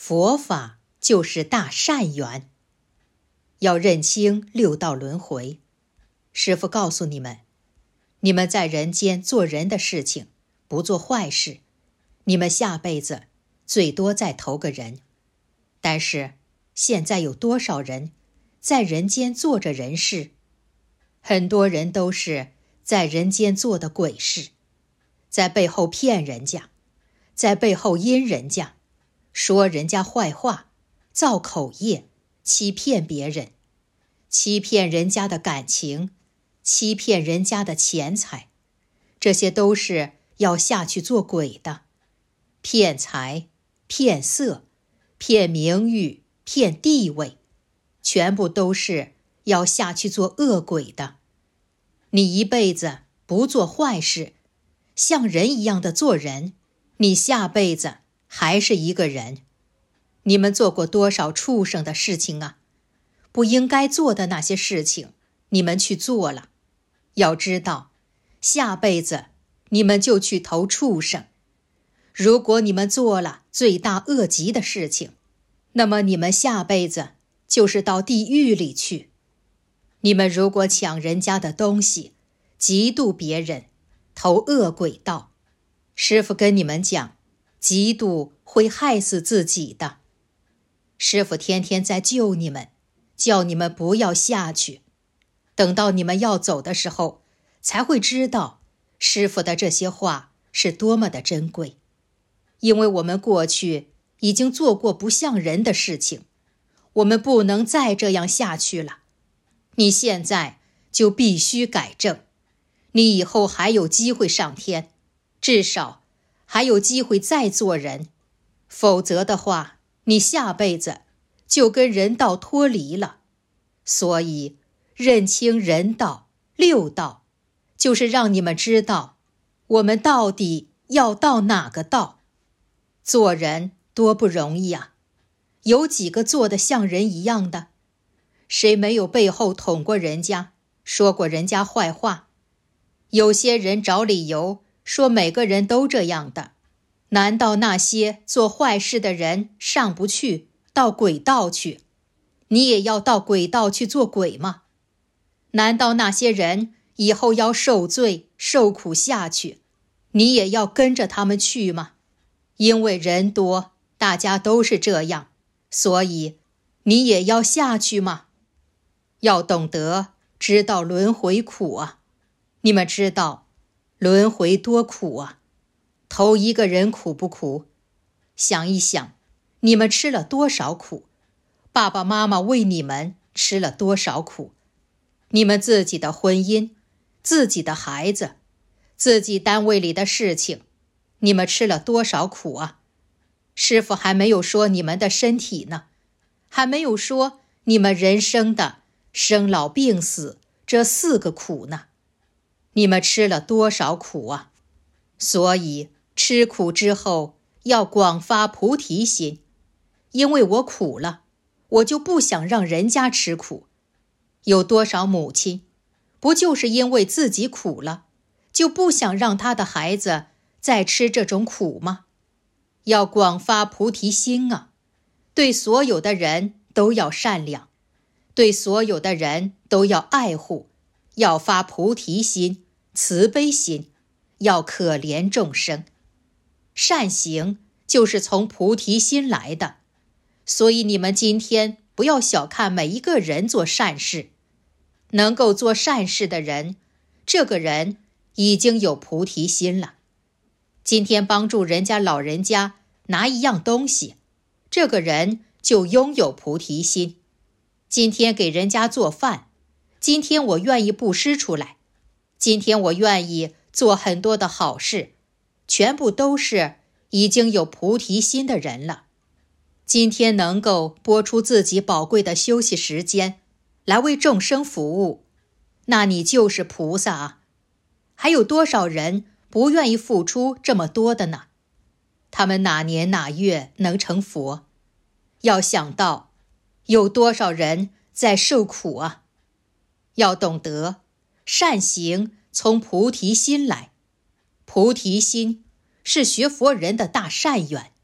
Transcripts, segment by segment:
佛法就是大善缘。要认清六道轮回。师父告诉你们，你们在人间做人的事情，不做坏事，你们下辈子最多再投个人。但是现在有多少人在人间做着人事？很多人都是在人间做的鬼事，在背后骗人家，在背后阴人家，说人家坏话，造口业，欺骗别人，欺骗人家的感情，欺骗人家的钱财，这些都是要下去做鬼的。骗财、骗色、骗名誉、骗地位，全部都是要下去做恶鬼的。你一辈子不做坏事，像人一样的做人，你下辈子还是一个人。你们做过多少畜生的事情啊？不应该做的那些事情，你们去做了。要知道，下辈子你们就去投畜生。如果你们做了罪大恶极的事情，那么你们下辈子就是到地狱里去。你们如果抢人家的东西，嫉妒别人，投恶鬼道，师父跟你们讲，嫉妒会害死自己的。师父天天在救你们，叫你们不要下去。等到你们要走的时候，才会知道师父的这些话是多么的珍贵。因为我们过去已经做过不像人的事情，我们不能再这样下去了。你现在就必须改正，你以后还有机会上天，至少还有机会再做人。否则的话，你下辈子就跟人道脱离了。所以认清人道、六道，就是让你们知道我们到底要到哪个道。做人多不容易啊，有几个做得像人一样的？谁没有背后捅过人家，说过人家坏话？有些人找理由说每个人都这样的，难道那些做坏事的人上不去，到鬼道去？你也要到鬼道去做鬼吗？难道那些人以后要受罪受苦下去，你也要跟着他们去吗？因为人多，大家都是这样，所以你也要下去吗？要懂得知道轮回苦啊！你们知道轮回多苦啊？投一个人苦不苦？想一想，你们吃了多少苦？爸爸妈妈为你们吃了多少苦？你们自己的婚姻，自己的孩子，自己单位里的事情，你们吃了多少苦啊？师父还没有说你们的身体呢，还没有说你们人生的生老病死这4个苦呢。你们吃了多少苦啊？所以吃苦之后要广发菩提心。因为我苦了，我就不想让人家吃苦。有多少母亲不就是因为自己苦了，就不想让他的孩子再吃这种苦吗？要广发菩提心啊，对所有的人都要善良，对所有的人都要爱护，要发菩提心、慈悲心，要可怜众生。善行就是从菩提心来的，所以你们今天不要小看每一个人做善事。能够做善事的人，这个人已经有菩提心了。今天帮助人家老人家拿一样东西，这个人就拥有菩提心。今天给人家做饭，今天我愿意布施出来，今天我愿意做很多的好事，全部都是已经有菩提心的人了。今天能够拨出自己宝贵的休息时间来为众生服务，那你就是菩萨啊！还有多少人不愿意付出这么多的呢？他们哪年哪月能成佛？要想到有多少人在受苦啊！要懂得善行从菩提心来，菩提心是学佛人的大善缘。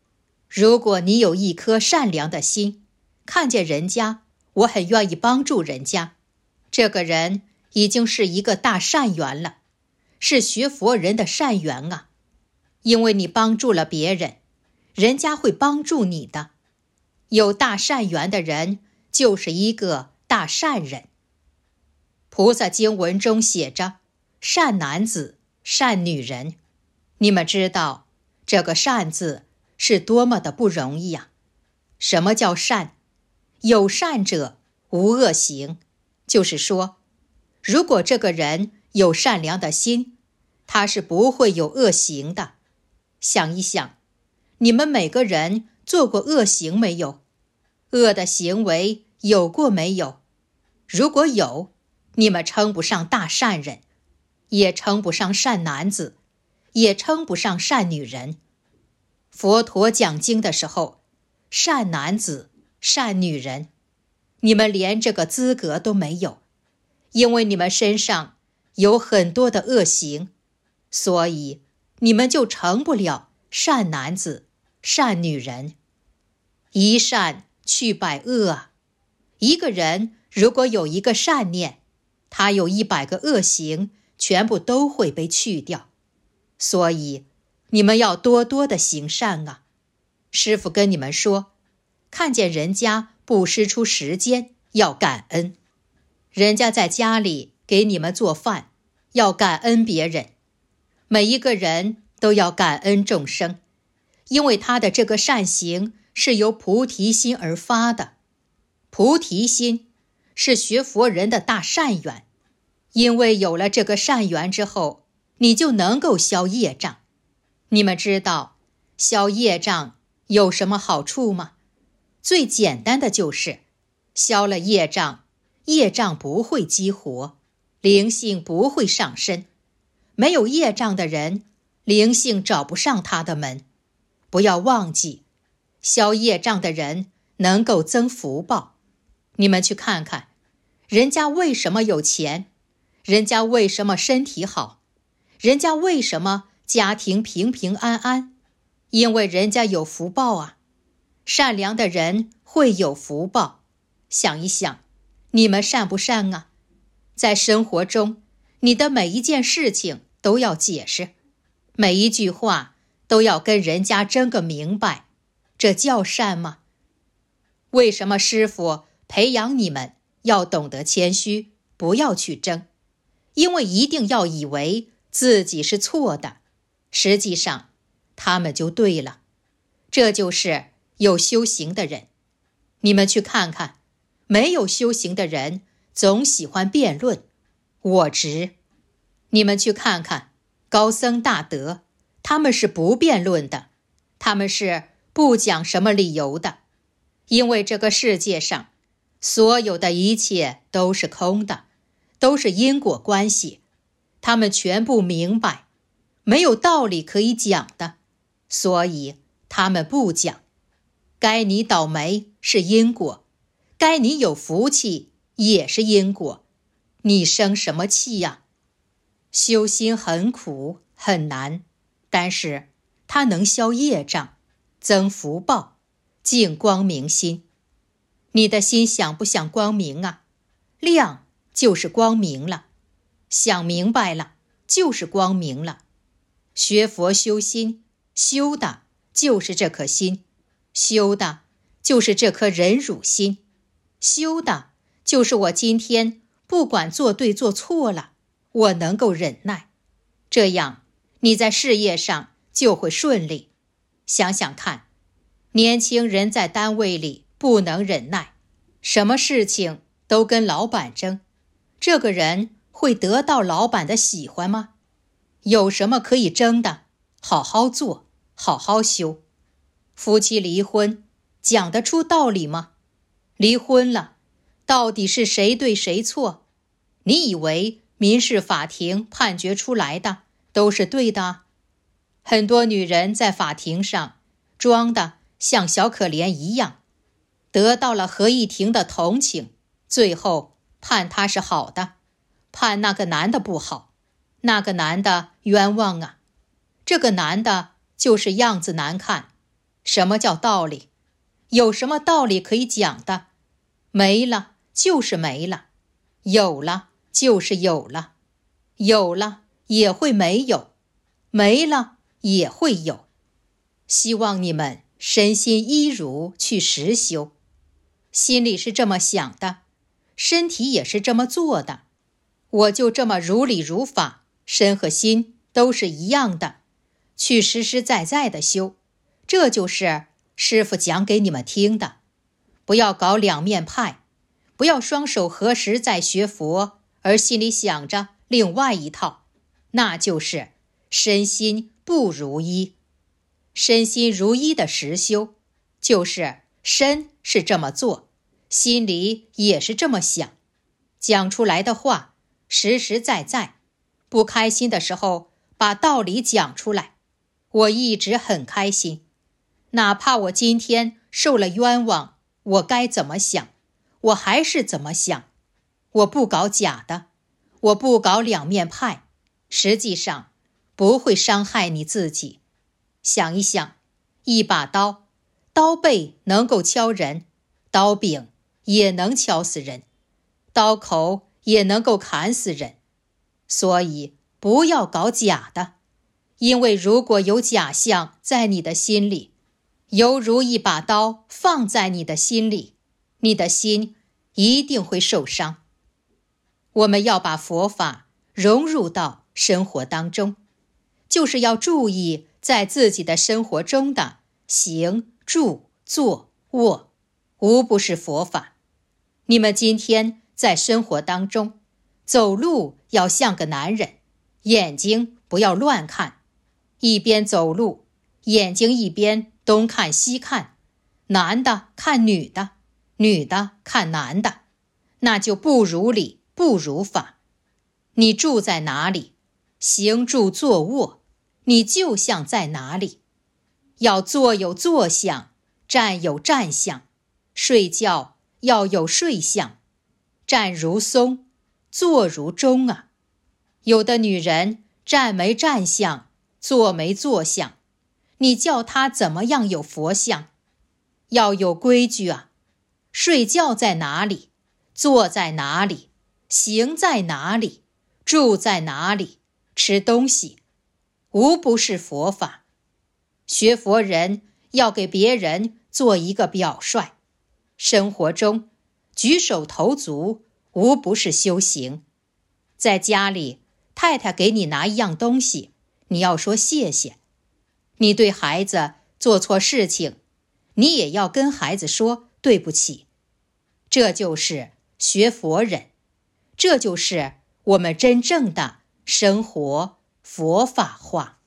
如果你有一颗善良的心，看见人家，我很愿意帮助人家，这个人已经是一个大善缘了，是学佛人的善缘啊。因为你帮助了别人，人家会帮助你的。有大善缘的人就是一个大善人。菩萨经文中写着善男子、善女人，你们知道这个善字是多么的不容易啊。什么叫善？有善者无恶行，就是说，如果这个人有善良的心，他是不会有恶行的。想一想，你们每个人做过恶行没有？恶的行为有过没有？如果有，你们称不上大善人，也称不上善男子，也称不上善女人。佛陀讲经的时候，善男子、善女人，你们连这个资格都没有，因为你们身上有很多的恶行，所以你们就成不了善男子、善女人。一善去百恶啊！一个人如果有一个善念，他有100个恶行，全部都会被去掉。所以你们要多多的行善啊！师父跟你们说，看见人家布施出时间，要感恩。人家在家里给你们做饭，要感恩别人。每一个人都要感恩众生，因为他的这个善行是由菩提心而发的。菩提心是学佛人的大善缘，因为有了这个善缘之后，你就能够消业障。你们知道消业障有什么好处吗？最简单的就是消了业障，业障不会激活，灵性不会上升。没有业障的人，灵性找不上他的门。不要忘记，消业障的人能够增福报。你们去看看，人家为什么有钱？人家为什么身体好？人家为什么家庭平平安安？因为人家有福报啊。善良的人会有福报。想一想，你们善不善啊？在生活中，你的每一件事情都要解释，每一句话都要跟人家争个明白，这叫善吗？为什么师父培养你们要懂得谦虚，不要去争？因为一定要以为自己是错的，实际上他们就对了。这就是有修行的人。你们去看看，没有修行的人总喜欢辩论，我执。你们去看看高僧大德，他们是不辩论的，他们是不讲什么理由的。因为这个世界上所有的一切都是空的，都是因果关系，他们全部明白，没有道理可以讲的，所以他们不讲。该你倒霉是因果，该你有福气也是因果，你生什么气呀？修心很苦很难，但是它能消业障，增福报，净光明心。你的心想不想光明啊？亮就是光明了，想明白了就是光明了。学佛修心，修的就是这颗心，修的就是这颗忍辱心，修的就是我今天不管做对做错了，我能够忍耐，这样你在事业上就会顺利。想想看，年轻人在单位里不能忍耐，什么事情都跟老板争，这个人会得到老板的喜欢吗？有什么可以争的？好好做，好好修。夫妻离婚，讲得出道理吗？离婚了，到底是谁对谁错？你以为民事法庭判决出来的都是对的？很多女人在法庭上装的像小可怜一样，得到了合议庭的同情，最后判他是好的，判那个男的不好，那个男的冤枉啊。这个男的就是样子难看， 什么叫道理？有什么道理可以讲的？没了就是没了，有了就是有了，有了也会没有，没了也会有。希望你们身心一如去实修，心里是这么想的，身体也是这么做的，我就这么如理如法，身和心都是一样的，去实实在在的修。这就是师父讲给你们听的。不要搞两面派，不要双手合十在学佛，而心里想着另外一套，那就是身心不如一。身心如一的实修，就是身是这么做，心里也是这么想，讲出来的话实实在在。不开心的时候把道理讲出来，我一直很开心。哪怕我今天受了冤枉，我该怎么想，我还是怎么想。我不搞假的，我不搞两面派，实际上不会伤害你自己。想一想，一把刀，刀背能够敲人，刀柄也能敲死人，刀口也能够砍死人。所以不要搞假的，因为如果有假象在你的心里，犹如一把刀放在你的心里，你的心一定会受伤。我们要把佛法融入到生活当中，就是要注意在自己的生活中的行、住、坐、卧，无不是佛法。你们今天在生活当中，走路要像个男人，眼睛不要乱看，一边走路，眼睛一边东看西看，男的看女的，女的看男的，那就不如理，不如法。你住在哪里，行住坐卧，你就像在哪里。要坐有坐相，站有站相，睡觉要有睡相，站如松，坐如钟啊。有的女人站没站相，坐没坐相，你叫她怎么样有佛相？要有规矩啊！睡觉在哪里，坐在哪里，行在哪里，住在哪里，吃东西，无不是佛法。学佛人要给别人做一个表率，生活中举手投足无不是修行。在家里，太太给你拿一样东西，你要说谢谢。你对孩子做错事情，你也要跟孩子说对不起。这就是学佛人，这就是我们真正的生活佛法化。